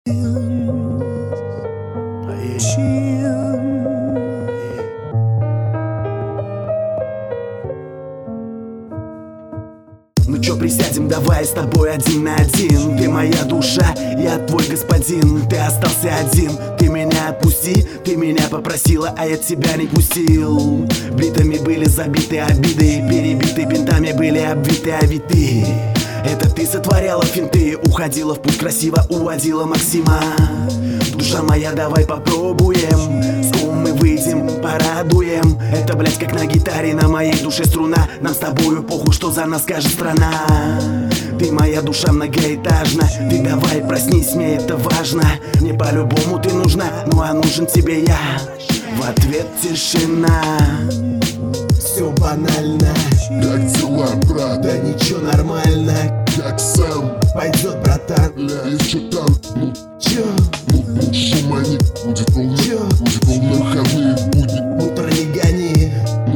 Ну чё, присядем, давай с тобой один на один. Ты моя душа, я твой господин. Ты остался один, ты меня отпусти. Ты меня попросила, а я тебя не пустил. Битами были забиты обиды, перебиты бинтами были обвиты, а ведь ты, это ты сотворяла финты, уходила в путь красиво, уводила Максима. Душа моя, давай попробуем, с ума мы выйдем, порадуем. Это, блять, как на гитаре, на моей душе струна. Нам с тобою похуй, что за нас скажет страна. Ты моя душа многоэтажна, ты давай проснись, мне это важно. Мне по-любому ты нужна, ну а нужен тебе я. В ответ тишина. Все банально. Как дела, брат? Да ничего, нормально. Как сам? Пойдет, братан. Бля, и чё там? Ну, Чё? шума не будет ровно. Чё? Будет ровно выходные будни. Утро не гони.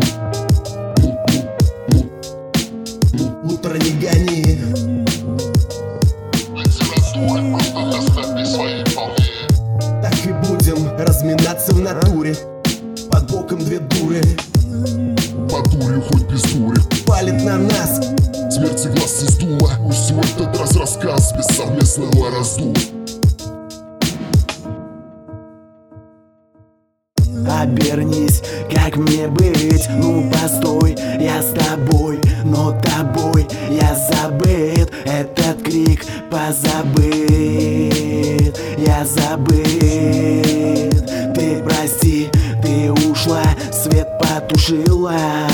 Утро не гони. Литература, просто оставь свои вполне. Так и будем разминаться в натуре. Под боком две дуры. По дуре, хоть без дури. Палит на нас. Смерти глаз не сдуло. Пусть в этот раз рассказ без совместного раздула. Обернись, как мне быть? Ну постой, я с тобой, но тобой я забыт. Этот крик позабыт, я забыт. Ты прости, ты ушла, свет потушила.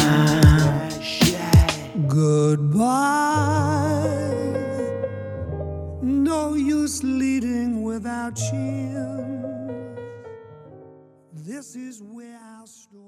Goodbye. No use leading without cheer. This is where our story